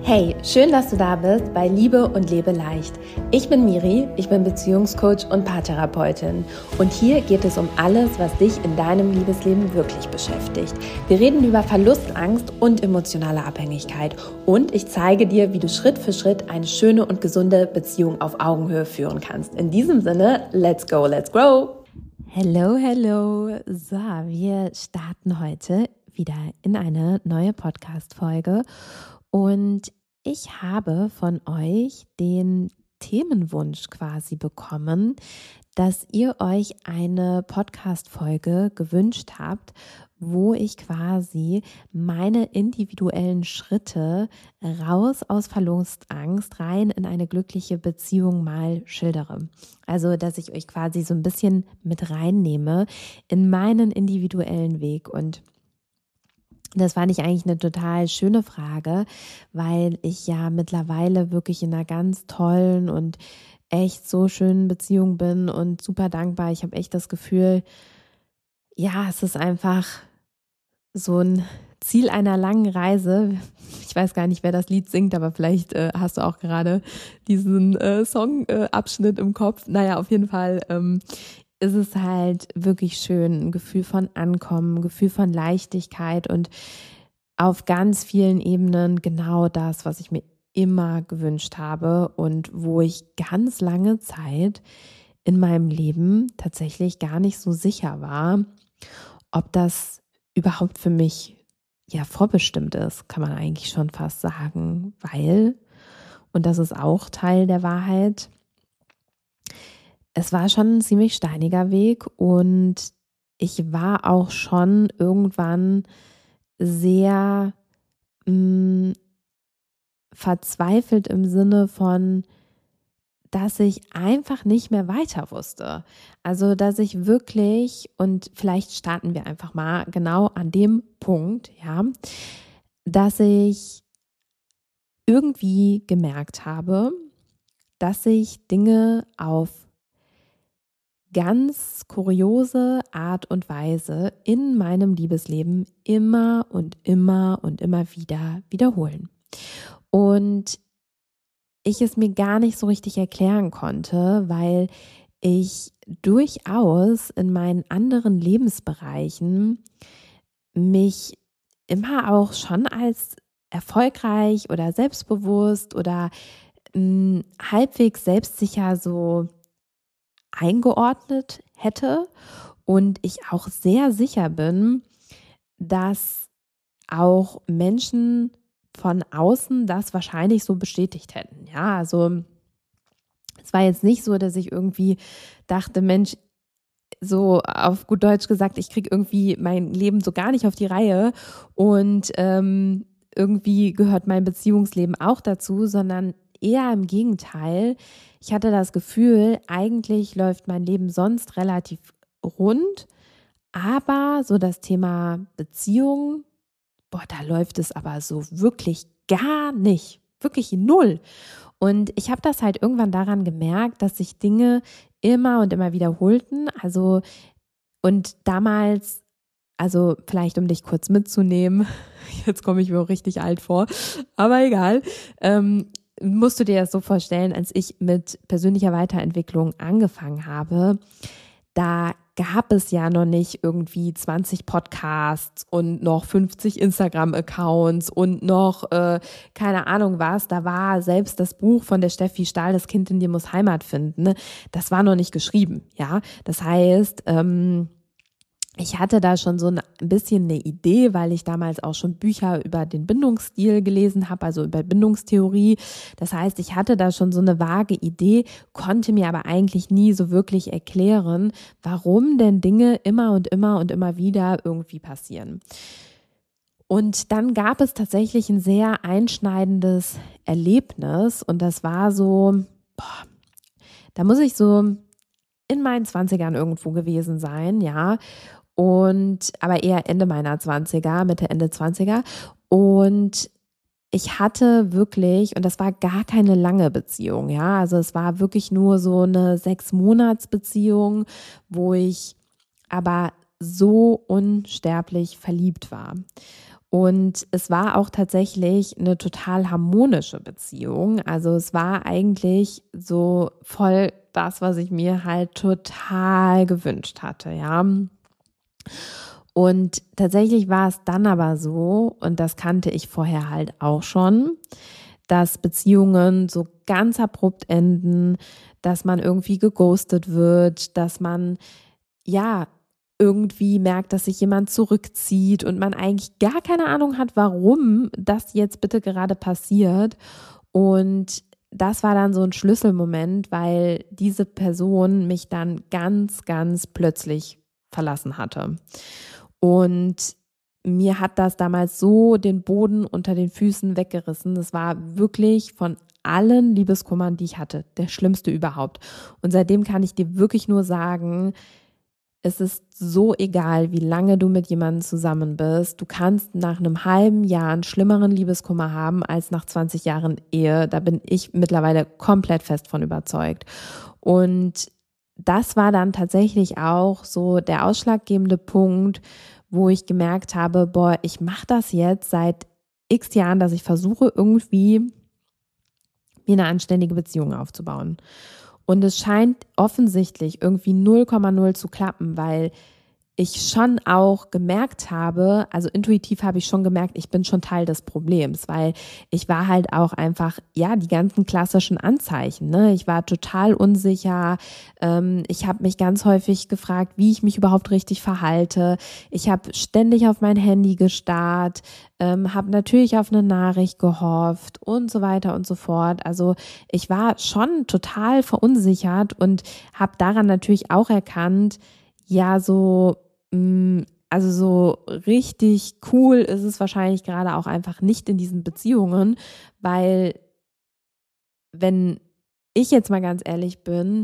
Hey, schön, dass du da bist bei Liebe und Lebe leicht. Ich bin Miri, ich bin Beziehungscoach und Paartherapeutin und hier geht es um alles, was dich in deinem Liebesleben wirklich beschäftigt. Wir reden über Verlustangst und emotionale Abhängigkeit und ich zeige dir, wie du Schritt für Schritt eine schöne und gesunde Beziehung auf Augenhöhe führen kannst. In diesem Sinne, let's go, let's grow! Hello. So, wir starten heute wieder in eine neue Podcast-Folge und ich habe von euch den Themenwunsch quasi bekommen, dass ihr euch eine Podcast-Folge gewünscht habt, wo ich quasi meine individuellen Schritte raus aus Verlustangst rein in eine glückliche Beziehung mal schildere. Also, dass ich euch quasi so ein bisschen mit reinnehme in meinen individuellen Weg. Und das fand ich eigentlich eine total schöne Frage, weil ich ja mittlerweile wirklich in einer ganz tollen und echt so schönen Beziehung bin und super dankbar. Ich habe echt das Gefühl, ja, es ist einfach so ein Ziel einer langen Reise. Ich weiß gar nicht, wer das Lied singt, aber vielleicht hast du auch gerade diesen Songabschnitt im Kopf. Naja, auf jeden Fall ist es halt wirklich schön, ein Gefühl von Ankommen, ein Gefühl von Leichtigkeit und auf ganz vielen Ebenen genau das, was ich mir immer gewünscht habe und wo ich ganz lange Zeit in meinem Leben tatsächlich gar nicht so sicher war, ob das überhaupt für mich ja vorbestimmt ist, kann man eigentlich schon fast sagen, weil, und das ist auch Teil der Wahrheit, es war schon ein ziemlich steiniger Weg und ich war auch schon irgendwann sehr verzweifelt im Sinne von, dass ich einfach nicht mehr weiter wusste. Also, dass ich wirklich, und vielleicht starten wir einfach mal genau an dem Punkt, ja, dass ich irgendwie gemerkt habe, dass ich Dinge auf ganz kuriose Art und Weise in meinem Liebesleben immer und immer und immer wieder wiederholen. Und ich es mir gar nicht so richtig erklären konnte, weil ich durchaus in meinen anderen Lebensbereichen mich immer auch schon als erfolgreich oder selbstbewusst oder halbwegs selbstsicher so eingeordnet hätte und ich auch sehr sicher bin, dass auch Menschen von außen das wahrscheinlich so bestätigt hätten. Ja, also es war jetzt nicht so, dass ich irgendwie dachte, Mensch, so auf gut Deutsch gesagt, ich kriege irgendwie mein Leben so gar nicht auf die Reihe und irgendwie gehört mein Beziehungsleben auch dazu, sondern eher im Gegenteil. Ich hatte das Gefühl, eigentlich läuft mein Leben sonst relativ rund, aber so das Thema Beziehung, boah, da läuft es aber so wirklich gar nicht, wirklich null. Und ich habe das halt irgendwann daran gemerkt, dass sich Dinge immer und immer wiederholten. Also, und damals, also vielleicht um dich kurz mitzunehmen, jetzt komme ich mir auch richtig alt vor, aber egal, musst du dir das so vorstellen, als ich mit persönlicher Weiterentwicklung angefangen habe, da gab es ja noch nicht irgendwie 20 Podcasts und noch 50 Instagram-Accounts und noch keine Ahnung was. Da war selbst das Buch von der Steffi Stahl, Das Kind in dir muss Heimat finden, ne? Das war noch nicht geschrieben, ja. Das heißt, ich hatte da schon so ein bisschen eine Idee, weil ich damals auch schon Bücher über den Bindungsstil gelesen habe, also über Bindungstheorie. Das heißt, ich hatte da schon so eine vage Idee, konnte mir aber eigentlich nie so wirklich erklären, warum denn Dinge immer und immer und immer wieder irgendwie passieren. Und dann gab es tatsächlich ein sehr einschneidendes Erlebnis und das war so, da muss ich so in meinen 20ern irgendwo gewesen sein, ja. Und aber eher Ende meiner 20er, Mitte, Ende 20er. Und ich hatte wirklich, und das war gar keine lange Beziehung, ja, also es war wirklich nur so eine 6-Monats-Beziehung, wo ich aber so unsterblich verliebt war. Und es war auch tatsächlich eine total harmonische Beziehung. Also es war eigentlich so voll das, was ich mir halt total gewünscht hatte, ja. Und tatsächlich war es dann aber so, und das kannte ich vorher halt auch schon, dass Beziehungen so ganz abrupt enden, dass man irgendwie geghostet wird, dass man ja irgendwie merkt, dass sich jemand zurückzieht und man eigentlich gar keine Ahnung hat, warum das jetzt bitte gerade passiert. Und das war dann so ein Schlüsselmoment, weil diese Person mich dann ganz, ganz plötzlich verlassen hatte. Und mir hat das damals so den Boden unter den Füßen weggerissen. Das war wirklich von allen Liebeskummern, die ich hatte, der schlimmste überhaupt. Und seitdem kann ich dir wirklich nur sagen, es ist so egal, wie lange du mit jemandem zusammen bist. Du kannst nach einem halben Jahr einen schlimmeren Liebeskummer haben als nach 20 Jahren Ehe. Da bin ich mittlerweile komplett fest von überzeugt. Und das war dann tatsächlich auch so der ausschlaggebende Punkt, wo ich gemerkt habe, boah, ich mache das jetzt seit x Jahren, dass ich versuche, irgendwie mir eine anständige Beziehung aufzubauen. Und es scheint offensichtlich irgendwie 0,0 zu klappen, weil ich schon auch gemerkt habe, also intuitiv habe ich schon gemerkt, ich bin schon Teil des Problems, weil ich war halt auch einfach, ja, die ganzen klassischen Anzeichen, ne? Ich war total unsicher, ich habe mich ganz häufig gefragt, wie ich mich überhaupt richtig verhalte. Ich habe ständig auf mein Handy gestarrt, habe natürlich auf eine Nachricht gehofft und so weiter und so fort. Also ich war schon total verunsichert und habe daran natürlich auch erkannt, ja, also so richtig cool ist es wahrscheinlich gerade auch einfach nicht in diesen Beziehungen, weil wenn ich jetzt mal ganz ehrlich bin,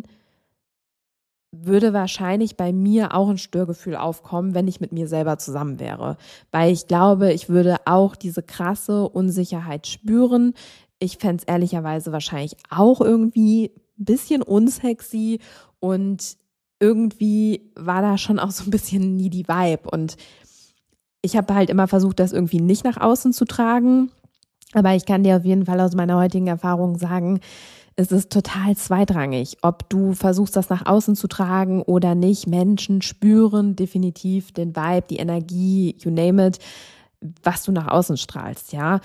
würde wahrscheinlich bei mir auch ein Störgefühl aufkommen, wenn ich mit mir selber zusammen wäre. Weil ich glaube, ich würde auch diese krasse Unsicherheit spüren. Ich fände es ehrlicherweise wahrscheinlich auch irgendwie ein bisschen unsexy und irgendwie war da schon auch so ein bisschen needy Vibe. Und ich habe halt immer versucht, das irgendwie nicht nach außen zu tragen. Aber ich kann dir auf jeden Fall aus meiner heutigen Erfahrung sagen, es ist total zweitrangig, ob du versuchst, das nach außen zu tragen oder nicht. Menschen spüren definitiv den Vibe, die Energie, you name it, was du nach außen strahlst, ja.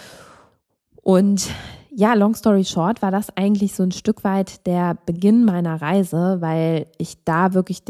Und ja, long story short, war das eigentlich so ein Stück weit der Beginn meiner Reise, weil ich da wirklich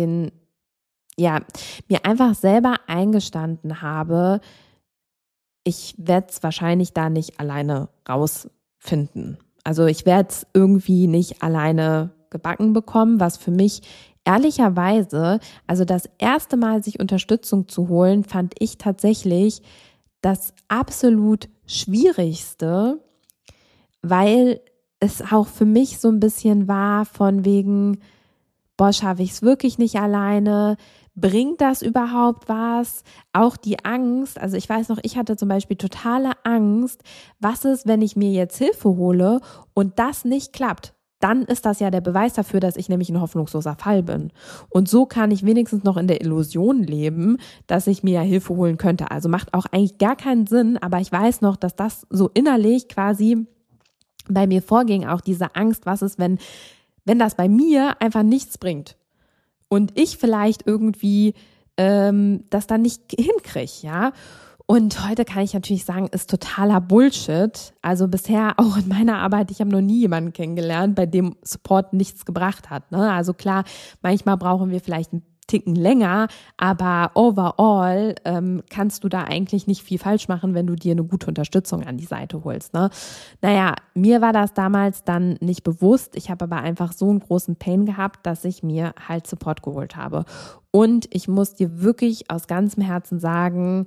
mir einfach selber eingestanden habe, ich werde es wahrscheinlich da nicht alleine rausfinden. Also ich werde es irgendwie nicht alleine gebacken bekommen, was für mich ehrlicherweise, also das erste Mal sich Unterstützung zu holen, fand ich tatsächlich das absolut Schwierigste, weil es auch für mich so ein bisschen war von wegen, boah, schaffe ich es wirklich nicht alleine? Bringt das überhaupt was? Auch die Angst, also ich weiß noch, ich hatte zum Beispiel totale Angst, was ist, wenn ich mir jetzt Hilfe hole und das nicht klappt? Dann ist das ja der Beweis dafür, dass ich nämlich ein hoffnungsloser Fall bin. Und so kann ich wenigstens noch in der Illusion leben, dass ich mir ja Hilfe holen könnte. Also macht auch eigentlich gar keinen Sinn, aber ich weiß noch, dass das so innerlich quasi bei mir vorging, auch diese Angst, was ist, wenn das bei mir einfach nichts bringt und ich vielleicht irgendwie das dann nicht hinkriege, ja. Und heute kann ich natürlich sagen, ist totaler Bullshit. Also bisher auch in meiner Arbeit, ich habe noch nie jemanden kennengelernt, bei dem Support nichts gebracht hat, ne? Also klar, manchmal brauchen wir vielleicht einen Ticken länger, aber overall kannst du da eigentlich nicht viel falsch machen, wenn du dir eine gute Unterstützung an die Seite holst, ne? Naja, mir war das damals dann nicht bewusst. Ich habe aber einfach so einen großen Pain gehabt, dass ich mir halt Support geholt habe. Und ich muss dir wirklich aus ganzem Herzen sagen,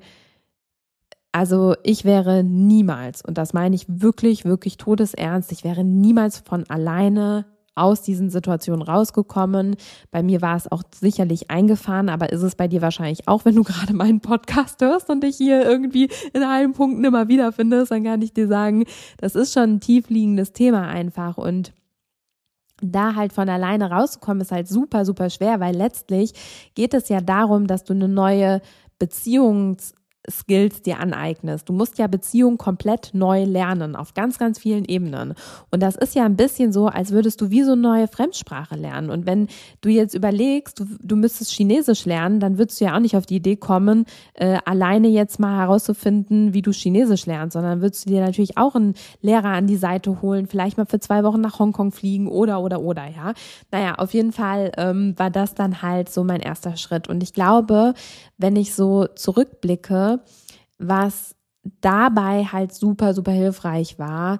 also ich wäre niemals, und das meine ich wirklich, wirklich todesernst, ich wäre niemals von alleine aus diesen Situationen rausgekommen. Bei mir war es auch sicherlich eingefahren, aber ist es bei dir wahrscheinlich auch, wenn du gerade meinen Podcast hörst und dich hier irgendwie in allen Punkten immer wiederfindest, dann kann ich dir sagen, das ist schon ein tiefliegendes Thema einfach und da halt von alleine rauszukommen, ist halt super, super schwer, weil letztlich geht es ja darum, dass du eine neue Beziehungsart Skills dir aneignest. Du musst ja Beziehung komplett neu lernen, auf ganz, ganz vielen Ebenen. Und das ist ja ein bisschen so, als würdest du wie so eine neue Fremdsprache lernen. Und wenn du jetzt überlegst, du müsstest Chinesisch lernen, dann würdest du ja auch nicht auf die Idee kommen, alleine jetzt mal herauszufinden, wie du Chinesisch lernst, sondern würdest du dir natürlich auch einen Lehrer an die Seite holen, vielleicht mal für 2 Wochen nach Hongkong fliegen oder, ja. Naja, auf jeden Fall war das dann halt so mein erster Schritt. Und ich glaube, wenn ich so zurückblicke, was dabei halt super, super hilfreich war,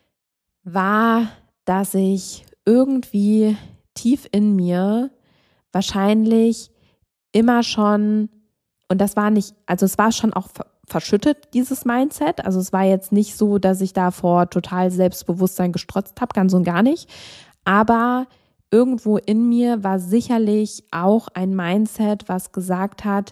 dass ich irgendwie tief in mir wahrscheinlich immer schon, und das war nicht, also es war schon auch verschüttet, dieses Mindset. Also es war jetzt nicht so, dass ich davor total Selbstbewusstsein gestrotzt habe, ganz und gar nicht. Aber irgendwo in mir war sicherlich auch ein Mindset, was gesagt hat,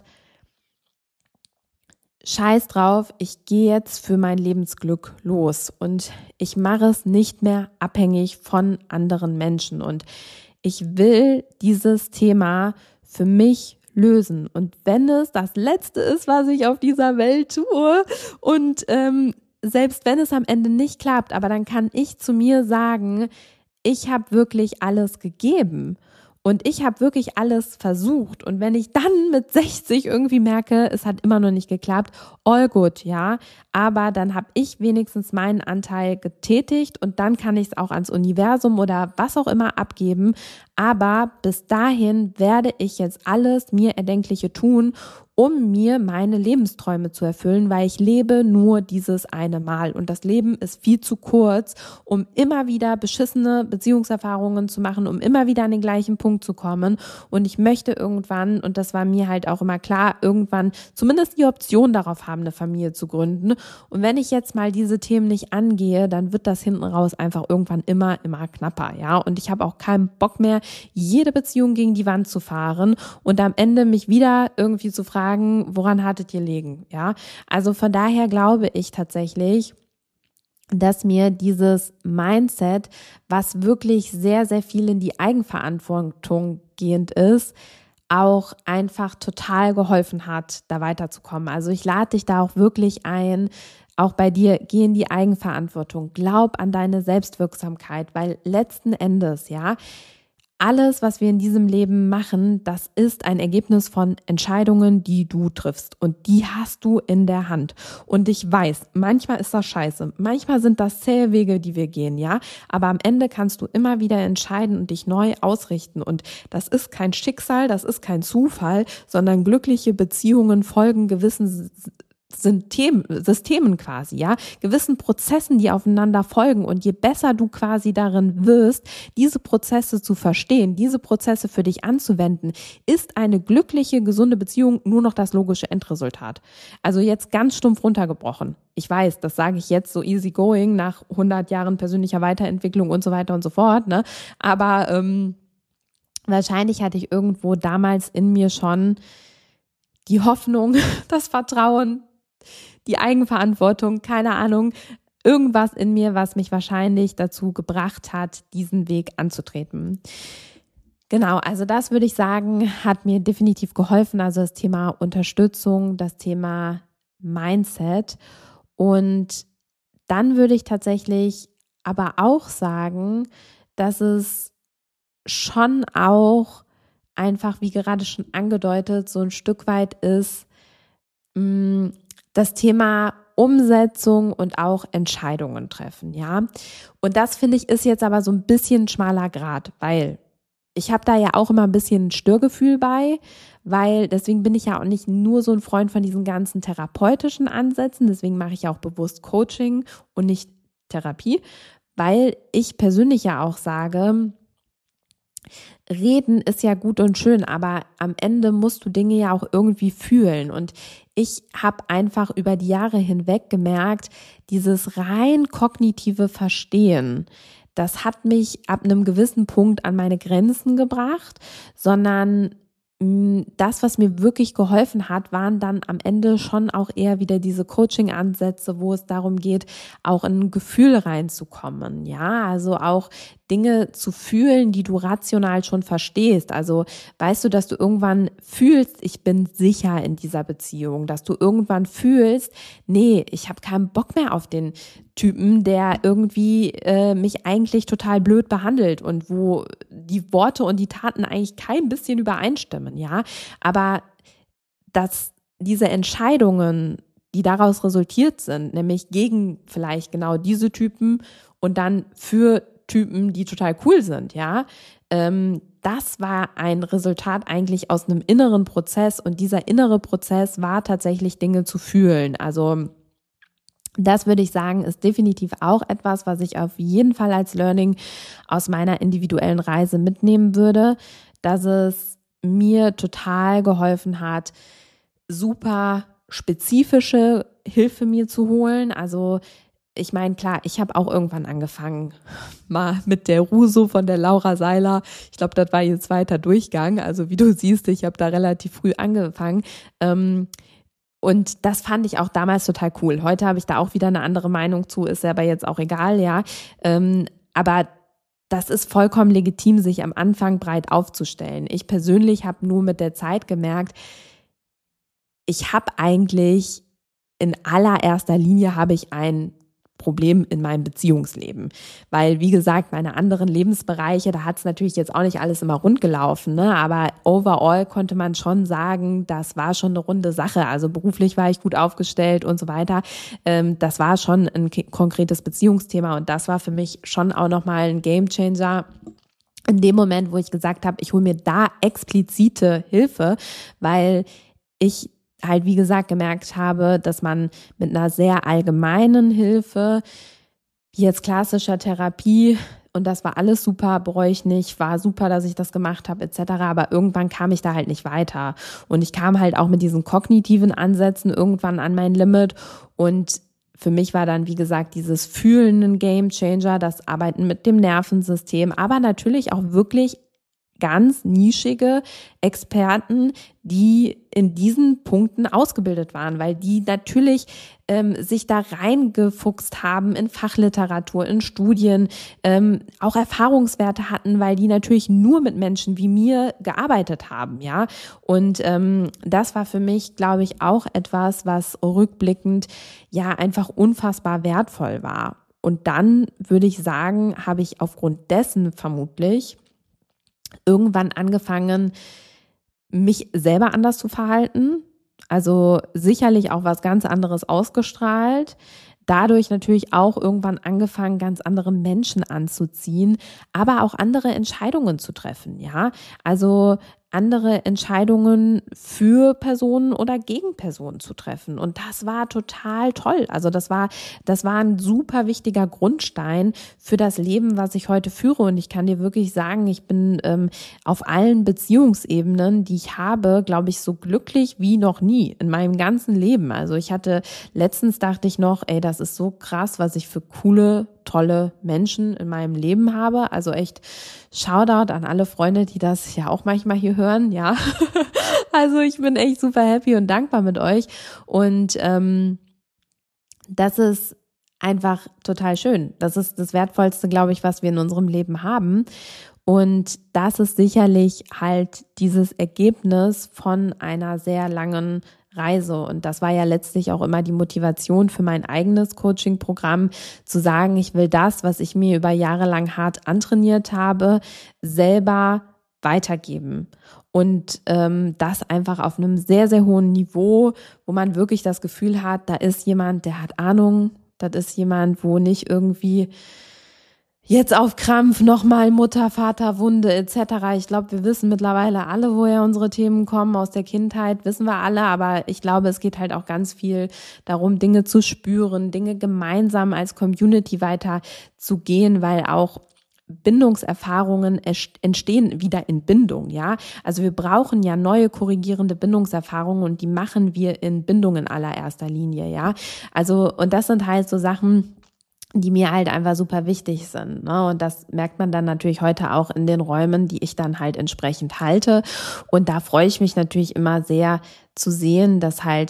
Scheiß drauf, ich gehe jetzt für mein Lebensglück los und ich mache es nicht mehr abhängig von anderen Menschen und ich will dieses Thema für mich lösen. Und wenn es das Letzte ist, was ich auf dieser Welt tue und selbst wenn es am Ende nicht klappt, aber dann kann ich zu mir sagen, ich habe wirklich alles gegeben. Und ich habe wirklich alles versucht. Und wenn ich dann mit 60 irgendwie merke, es hat immer noch nicht geklappt, all good, ja. Aber dann habe ich wenigstens meinen Anteil getätigt und dann kann ich es auch ans Universum oder was auch immer abgeben. Aber bis dahin werde ich jetzt alles mir Erdenkliche tun, um mir meine Lebensträume zu erfüllen, weil ich lebe nur dieses eine Mal. Und das Leben ist viel zu kurz, um immer wieder beschissene Beziehungserfahrungen zu machen, um immer wieder an den gleichen Punkt zu kommen. Und ich möchte irgendwann, und das war mir halt auch immer klar, irgendwann zumindest die Option darauf haben, eine Familie zu gründen. Und wenn ich jetzt mal diese Themen nicht angehe, dann wird das hinten raus einfach irgendwann immer knapper, ja. Und ich habe auch keinen Bock mehr, jede Beziehung gegen die Wand zu fahren und am Ende mich wieder irgendwie zu fragen, woran hattet ihr liegen, ja? Also von daher glaube ich tatsächlich, dass mir dieses Mindset, was wirklich sehr, sehr viel in die Eigenverantwortung gehend ist, auch einfach total geholfen hat, da weiterzukommen. Also ich lade dich da auch wirklich ein, auch bei dir, geh in die Eigenverantwortung, glaub an deine Selbstwirksamkeit, weil letzten Endes, ja, alles, was wir in diesem Leben machen, das ist ein Ergebnis von Entscheidungen, die du triffst. Und die hast du in der Hand. Und ich weiß, manchmal ist das scheiße. Manchmal sind das zähe Wege, die wir gehen, ja. Aber am Ende kannst du immer wieder entscheiden und dich neu ausrichten. Und das ist kein Schicksal, das ist kein Zufall, sondern glückliche Beziehungen folgen gewissen Systemen quasi, ja, gewissen Prozessen, die aufeinander folgen. Und je besser du quasi darin wirst, diese Prozesse zu verstehen, diese Prozesse für dich anzuwenden, ist eine glückliche, gesunde Beziehung nur noch das logische Endresultat. Also jetzt ganz stumpf runtergebrochen. Ich weiß, das sage ich jetzt so easy going nach 100 Jahren persönlicher Weiterentwicklung und so weiter und so fort, ne? Aber wahrscheinlich hatte ich irgendwo damals in mir schon die Hoffnung, das Vertrauen, die Eigenverantwortung, keine Ahnung, irgendwas in mir, was mich wahrscheinlich dazu gebracht hat, diesen Weg anzutreten. Genau, also das würde ich sagen, hat mir definitiv geholfen. Also das Thema Unterstützung, das Thema Mindset. Und dann würde ich tatsächlich aber auch sagen, dass es schon auch einfach, wie gerade schon angedeutet, so ein Stück weit ist, das Thema Umsetzung und auch Entscheidungen treffen, ja. Und das, finde ich, ist jetzt aber so ein bisschen ein schmaler Grat, weil ich habe da ja auch immer ein bisschen ein Störgefühl bei, weil deswegen bin ich ja auch nicht nur so ein Freund von diesen ganzen therapeutischen Ansätzen, deswegen mache ich ja auch bewusst Coaching und nicht Therapie, weil ich persönlich ja auch sage, Reden ist ja gut und schön, aber am Ende musst du Dinge ja auch irgendwie fühlen. Und ich habe einfach über die Jahre hinweg gemerkt, dieses rein kognitive Verstehen, das hat mich ab einem gewissen Punkt an meine Grenzen gebracht, sondern das, was mir wirklich geholfen hat, waren dann am Ende schon auch eher wieder diese Coaching-Ansätze, wo es darum geht, auch in ein Gefühl reinzukommen. Ja, also auch Dinge zu fühlen, die du rational schon verstehst. Also weißt du, dass du irgendwann fühlst, ich bin sicher in dieser Beziehung, dass du irgendwann fühlst, nee, ich habe keinen Bock mehr auf den Typen, der irgendwie mich eigentlich total blöd behandelt und wo die Worte und die Taten eigentlich kein bisschen übereinstimmen, ja. Aber dass diese Entscheidungen, die daraus resultiert sind, nämlich gegen vielleicht genau diese Typen und dann für Typen, die total cool sind, ja, das war ein Resultat eigentlich aus einem inneren Prozess und dieser innere Prozess war tatsächlich Dinge zu fühlen. Also das würde ich sagen, ist definitiv auch etwas, was ich auf jeden Fall als Learning aus meiner individuellen Reise mitnehmen würde, dass es mir total geholfen hat, super spezifische Hilfe mir zu holen. Also ich meine, klar, ich habe auch irgendwann angefangen, mal mit der Ruso von der Laura Seiler. Ich glaube, das war ihr zweiter Durchgang. Also wie du siehst, ich habe da relativ früh angefangen. Und das fand ich auch damals total cool. Heute habe ich da auch wieder eine andere Meinung zu, ist aber jetzt auch egal, ja. Aber das ist vollkommen legitim, sich am Anfang breit aufzustellen. Ich persönlich habe nur mit der Zeit gemerkt, ich habe eigentlich in allererster Linie habe ich ein Problem in meinem Beziehungsleben. Weil, wie gesagt, meine anderen Lebensbereiche, da hat es natürlich jetzt auch nicht alles immer rund gelaufen, ne? Aber overall konnte man schon sagen, das war schon eine runde Sache. Also beruflich war ich gut aufgestellt und so weiter. Das war schon ein konkretes Beziehungsthema und das war für mich schon auch nochmal ein Gamechanger. In dem Moment, wo ich gesagt habe, ich hole mir da explizite Hilfe, weil ich halt, wie gesagt, gemerkt habe, dass man mit einer sehr allgemeinen Hilfe, wie jetzt klassischer Therapie, und das war alles super, bereue ich nicht, war super, dass ich das gemacht habe, etc., aber irgendwann kam ich da halt nicht weiter. Und ich kam halt auch mit diesen kognitiven Ansätzen irgendwann an mein Limit und für mich war dann, wie gesagt, dieses Fühlen ein Gamechanger, das Arbeiten mit dem Nervensystem, aber natürlich auch wirklich ganz nischige Experten, die in diesen Punkten ausgebildet waren, weil die natürlich sich da reingefuchst haben in Fachliteratur, in Studien, auch Erfahrungswerte hatten, weil die natürlich nur mit Menschen wie mir gearbeitet haben, ja. Und das war für mich, glaube ich, auch etwas, was rückblickend ja einfach unfassbar wertvoll war. Und dann würde ich sagen, habe ich aufgrund dessen vermutlich irgendwann angefangen, mich selber anders zu verhalten. Also sicherlich auch was ganz anderes ausgestrahlt. Dadurch natürlich auch irgendwann angefangen, ganz andere Menschen anzuziehen, aber auch andere Entscheidungen zu treffen, ja. Also andere Entscheidungen für Personen oder gegen Personen zu treffen. Und das war total toll. Also das war ein super wichtiger Grundstein für das Leben, was ich heute führe. Und ich kann dir wirklich sagen, ich bin auf allen Beziehungsebenen, die ich habe, glaube ich, so glücklich wie noch nie in meinem ganzen Leben. Also letztens dachte ich noch, ey, das ist so krass, was ich für coole, tolle Menschen in meinem Leben habe. Also echt Shoutout an alle Freunde, die das ja auch manchmal hier hören, ja. Also ich bin echt super happy und dankbar mit euch. Und das ist einfach total schön. Das ist das Wertvollste, glaube ich, was wir in unserem Leben haben. Und das ist sicherlich halt dieses Ergebnis von einer sehr langen Reise. Und das war ja letztlich auch immer die Motivation für mein eigenes Coaching-Programm, zu sagen, ich will das, was ich mir über Jahre lang hart antrainiert habe, selber weitergeben. Und das einfach auf einem sehr, sehr hohen Niveau, wo man wirklich das Gefühl hat, da ist jemand, der hat Ahnung, das ist jemand, wo nicht irgendwie jetzt auf Krampf nochmal Mutter, Vater, Wunde etc. Ich glaube, wir wissen mittlerweile alle, woher unsere Themen kommen, aus der Kindheit, wissen wir alle, aber ich glaube, es geht halt auch ganz viel darum, Dinge zu spüren, Dinge gemeinsam als Community weiter zu gehen, weil auch Bindungserfahrungen entstehen wieder in Bindung, ja. Also wir brauchen ja neue korrigierende Bindungserfahrungen und die machen wir in Bindung in allererster Linie, ja. Also, und das sind halt so Sachen, die mir halt einfach super wichtig sind, ne? Und das merkt man dann natürlich heute auch in den Räumen, die ich dann halt entsprechend halte. Und da freue ich mich natürlich immer sehr zu sehen, dass halt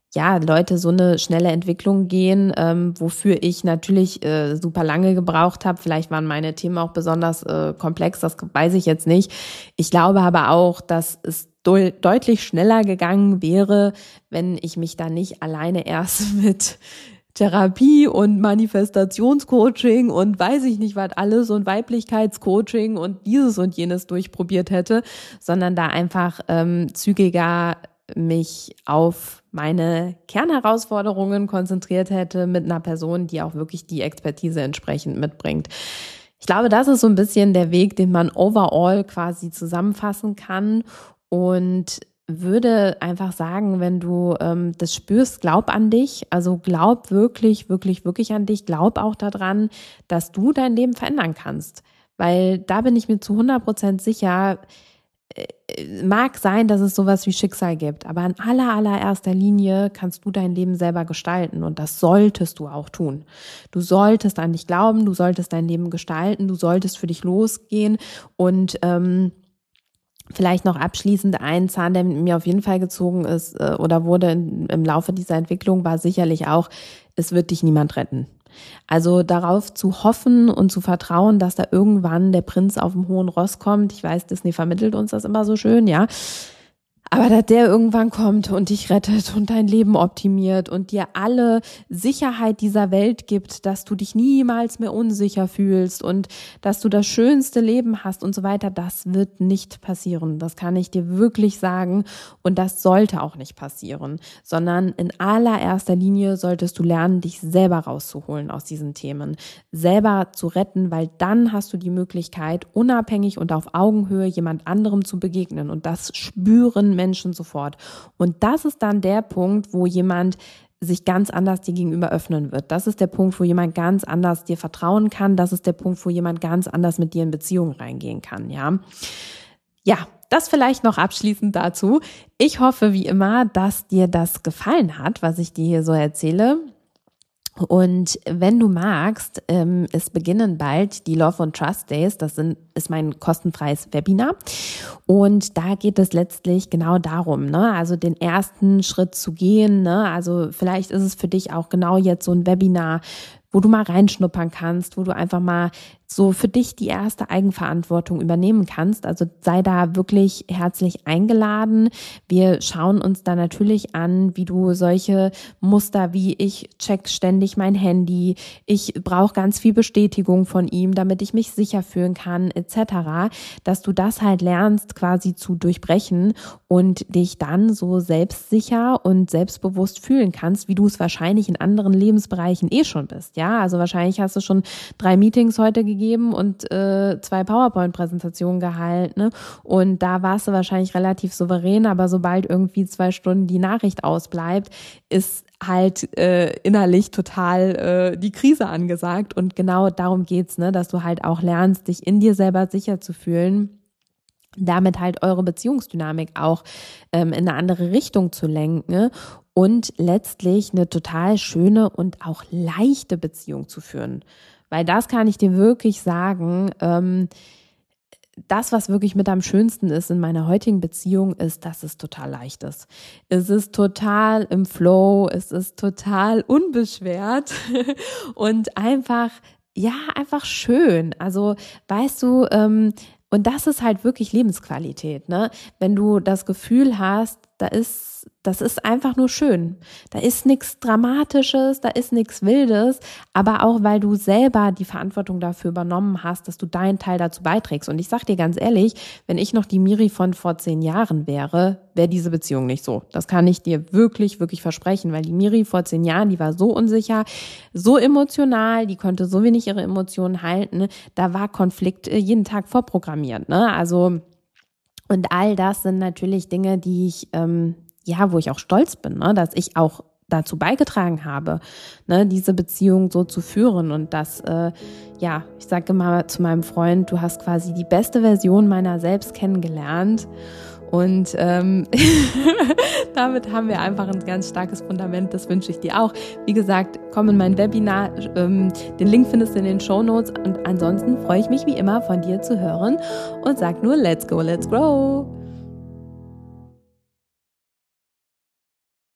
Leute so eine schnelle Entwicklung gehen, wofür ich natürlich super lange gebraucht habe. Vielleicht waren meine Themen auch besonders komplex, das weiß ich jetzt nicht. Ich glaube aber auch, dass es deutlich schneller gegangen wäre, wenn ich mich da nicht alleine erst mit Therapie und Manifestationscoaching und weiß ich nicht was alles und Weiblichkeitscoaching und dieses und jenes durchprobiert hätte, sondern da einfach zügiger mich auf meine Kernherausforderungen konzentriert hätte mit einer Person, die auch wirklich die Expertise entsprechend mitbringt. Ich glaube, das ist so ein bisschen der Weg, den man overall quasi zusammenfassen kann und würde einfach sagen, wenn du das spürst, glaub an dich, also glaub wirklich, wirklich, wirklich an dich, glaub auch daran, dass du dein Leben verändern kannst, weil da bin ich mir zu 100% sicher, mag sein, dass es sowas wie Schicksal gibt, aber in allererster Linie kannst du dein Leben selber gestalten und das solltest du auch tun. Du solltest an dich glauben, du solltest dein Leben gestalten, du solltest für dich losgehen und vielleicht noch abschließend ein Zahn, der mit mir auf jeden Fall gezogen ist oder wurde im Laufe dieser Entwicklung, war sicherlich auch, es wird dich niemand retten. Also darauf zu hoffen und zu vertrauen, dass da irgendwann der Prinz auf dem hohen Ross kommt. Ich weiß, Disney vermittelt uns das immer so schön, ja. Aber dass der irgendwann kommt und dich rettet und dein Leben optimiert und dir alle Sicherheit dieser Welt gibt, dass du dich niemals mehr unsicher fühlst und dass du das schönste Leben hast und so weiter, das wird nicht passieren. Das kann ich dir wirklich sagen und das sollte auch nicht passieren, sondern in allererster Linie solltest du lernen, dich selber rauszuholen aus diesen Themen, selber zu retten, weil dann hast du die Möglichkeit, unabhängig und auf Augenhöhe jemand anderem zu begegnen und das spüren Menschen sofort. Und das ist dann der Punkt, wo jemand sich ganz anders dir gegenüber öffnen wird. Das ist der Punkt, wo jemand ganz anders dir vertrauen kann. Das ist der Punkt, wo jemand ganz anders mit dir in Beziehung reingehen kann, ja. Ja, das vielleicht noch abschließend dazu. Ich hoffe, wie immer, dass dir das gefallen hat, was ich dir hier so erzähle. Und wenn du magst, es beginnen bald die Love and Trust Days. Ist mein kostenfreies Webinar. Und da geht es letztlich genau darum, ne? Also den ersten Schritt zu gehen, ne? Also vielleicht ist es für dich auch genau jetzt so ein Webinar, wo du mal reinschnuppern kannst, wo du einfach mal so für dich die erste Eigenverantwortung übernehmen kannst. Also sei da wirklich herzlich eingeladen. Wir schauen uns da natürlich an, wie du solche Muster wie ich check ständig mein Handy, ich brauche ganz viel Bestätigung von ihm, damit ich mich sicher fühlen kann, etc., dass du das halt lernst quasi zu durchbrechen und dich dann so selbstsicher und selbstbewusst fühlen kannst, wie du es wahrscheinlich in anderen Lebensbereichen schon bist. Ja, also wahrscheinlich hast du schon 3 Meetings heute gegeben und 2 PowerPoint-Präsentationen gehalten, ne? Und da warst du wahrscheinlich relativ souverän, aber sobald irgendwie 2 Stunden die Nachricht ausbleibt, ist halt innerlich total die Krise angesagt. Und genau darum geht's, ne, dass du halt auch lernst, dich in dir selber sicher zu fühlen, damit halt eure Beziehungsdynamik auch in eine andere Richtung zu lenken, ne? Und letztlich eine total schöne und auch leichte Beziehung zu führen. Weil das kann ich dir wirklich sagen, das, was wirklich mit am schönsten ist in meiner heutigen Beziehung, ist, dass es total leicht ist. Es ist total im Flow, es ist total unbeschwert und einfach schön. Also, weißt du, und das ist halt wirklich Lebensqualität, ne? Wenn du das Gefühl hast, das ist einfach nur schön. Da ist nichts Dramatisches, da ist nichts Wildes, aber auch, weil du selber die Verantwortung dafür übernommen hast, dass du deinen Teil dazu beiträgst. Und ich sag dir ganz ehrlich, wenn ich noch die Miri von vor 10 Jahren wäre diese Beziehung nicht so. Das kann ich dir wirklich, wirklich versprechen, weil die Miri vor 10 Jahren, die war so unsicher, so emotional, die konnte so wenig ihre Emotionen halten. Da war Konflikt jeden Tag vorprogrammiert, ne? Also, und all das sind natürlich Dinge, die ich, wo ich auch stolz bin, ne, dass ich auch dazu beigetragen habe, ne, diese Beziehung so zu führen. Und das, ich sage immer zu meinem Freund, du hast quasi die beste Version meiner selbst kennengelernt. Und damit haben wir einfach ein ganz starkes Fundament, das wünsche ich dir auch. Wie gesagt, komm in mein Webinar, den Link findest du in den Shownotes und ansonsten freue ich mich wie immer von dir zu hören und sag nur let's go, let's grow!